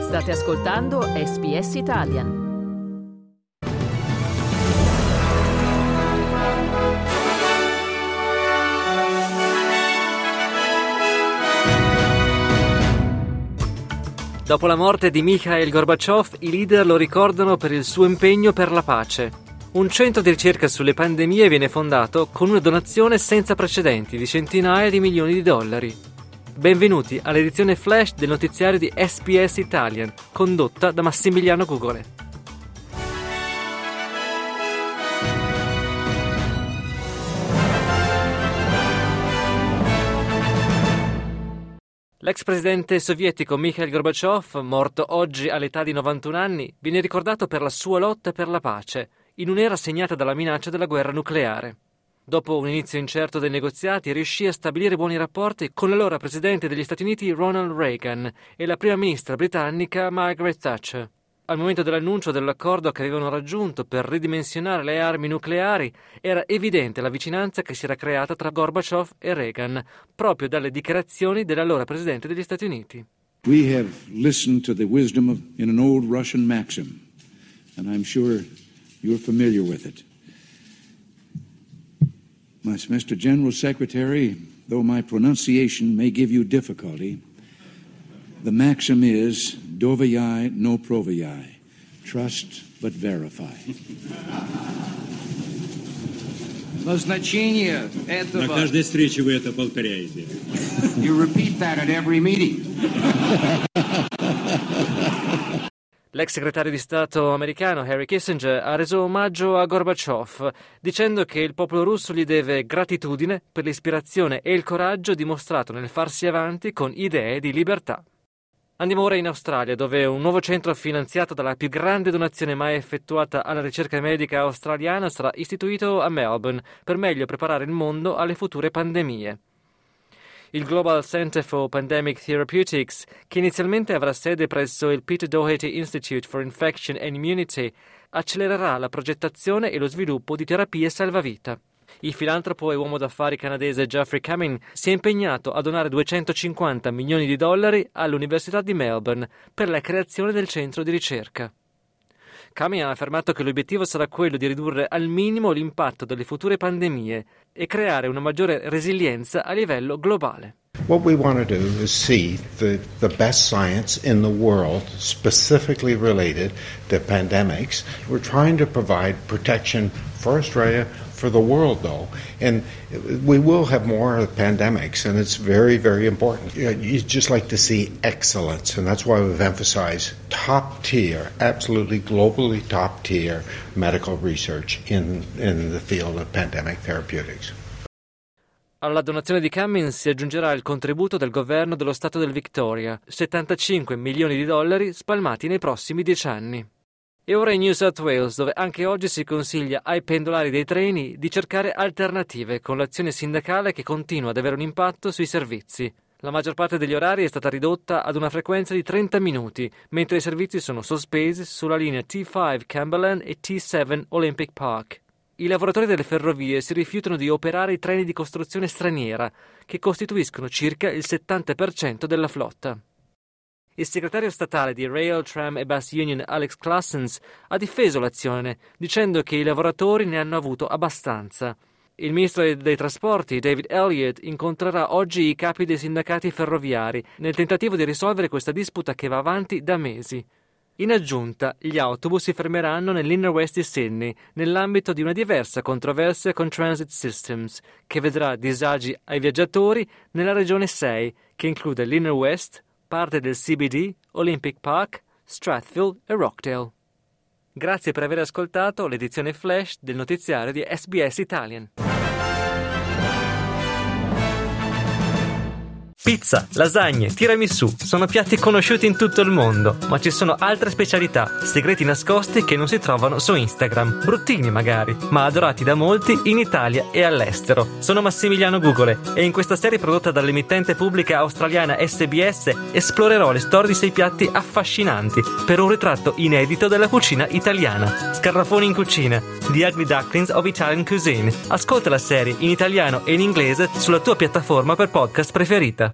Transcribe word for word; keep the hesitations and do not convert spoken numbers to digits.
State ascoltando S B S Italian. Dopo la morte di Mikhail Gorbaciov, i leader lo ricordano per il suo impegno per la pace. Un centro di ricerca sulle pandemie viene fondato con una donazione senza precedenti di centinaia di milioni di dollari. Benvenuti all'edizione flash del notiziario di S B S Italian, condotta da Massimiliano Gugole. L'ex presidente sovietico Mikhail Gorbaciov, morto oggi all'età di novantuno anni, viene ricordato per la sua lotta per la pace, in un'era segnata dalla minaccia della guerra nucleare. Dopo un inizio incerto dei negoziati, riuscì a stabilire buoni rapporti con l'allora presidente degli Stati Uniti Ronald Reagan e la prima ministra britannica Margaret Thatcher. Al momento dell'annuncio dell'accordo che avevano raggiunto per ridimensionare le armi nucleari, era evidente la vicinanza che si era creata tra Gorbaciov e Reagan, proprio dalle dichiarazioni dell'allora presidente degli Stati Uniti. We have listened to the wisdom of, in an old Russian maxim, and I'm sure you're familiar with it. Mister General Secretary, though my pronunciation may give you difficulty, the maxim is doverjai no proverjai, trust but verify. Но значение этого... На каждой встрече вы это повторяете. You repeat that at every meeting. L'ex segretario di Stato americano Henry Kissinger ha reso omaggio a Gorbaciov, dicendo che il popolo russo gli deve gratitudine per l'ispirazione e il coraggio dimostrato nel farsi avanti con idee di libertà. Andiamo ora in Australia, dove un nuovo centro finanziato dalla più grande donazione mai effettuata alla ricerca medica australiana sarà istituito a Melbourne per meglio preparare il mondo alle future pandemie. Il Global Center for Pandemic Therapeutics, che inizialmente avrà sede presso il Peter Doherty Institute for Infection and Immunity, accelererà la progettazione e lo sviluppo di terapie salvavita. Il filantropo e uomo d'affari canadese Geoffrey Cumming si è impegnato a donare duecentocinquanta milioni di dollari all'Università di Melbourne per la creazione del centro di ricerca. Cumming ha affermato che l'obiettivo sarà quello di ridurre al minimo l'impatto delle future pandemie e creare una maggiore resilienza a livello globale. What we want to do is see the, the best science in the world specifically related to pandemics. We're trying to provide protection for Australia, for the world though, and we will have more pandemics, and it's very, very important. You just like to see excellence, and that's why we've emphasized top tier, absolutely globally top tier medical research in, in the field of pandemic therapeutics. Alla donazione di Cummings si aggiungerà il contributo del governo dello Stato del Victoria, settantacinque milioni di dollari spalmati nei prossimi dieci anni. E ora in New South Wales, dove anche oggi si consiglia ai pendolari dei treni di cercare alternative con l'azione sindacale che continua ad avere un impatto sui servizi. La maggior parte degli orari è stata ridotta ad una frequenza di trenta minuti, mentre i servizi sono sospesi sulla linea T cinque Cumberland e T sette Olympic Park. I lavoratori delle ferrovie si rifiutano di operare i treni di costruzione straniera, che costituiscono circa il settanta per cento della flotta. Il segretario statale di Rail, Tram e Bus Union Alex Classens ha difeso l'azione, dicendo che i lavoratori ne hanno avuto abbastanza. Il ministro dei trasporti, David Elliott, incontrerà oggi i capi dei sindacati ferroviari nel tentativo di risolvere questa disputa che va avanti da mesi. In aggiunta, gli autobus si fermeranno nell'Inner West di Sydney, nell'ambito di una diversa controversia con Transit Systems, che vedrà disagi ai viaggiatori nella regione sei, che include l'Inner West, parte del C B D, Olympic Park, Strathfield e Rockdale. Grazie per aver ascoltato l'edizione flash del notiziario di S B S Italian. Pizza, lasagne, tiramisù sono piatti conosciuti in tutto il mondo, ma ci sono altre specialità, segreti nascosti che non si trovano su Instagram, bruttini magari, ma adorati da molti in Italia e all'estero. Sono Massimiliano Gugole e in questa serie prodotta dall'emittente pubblica australiana S B S esplorerò le storie di sei piatti affascinanti per un ritratto inedito della cucina italiana. Scarafoni in cucina, The Ugly Ducklings of Italian Cuisine. Ascolta la serie in italiano e in inglese sulla tua piattaforma per podcast preferita.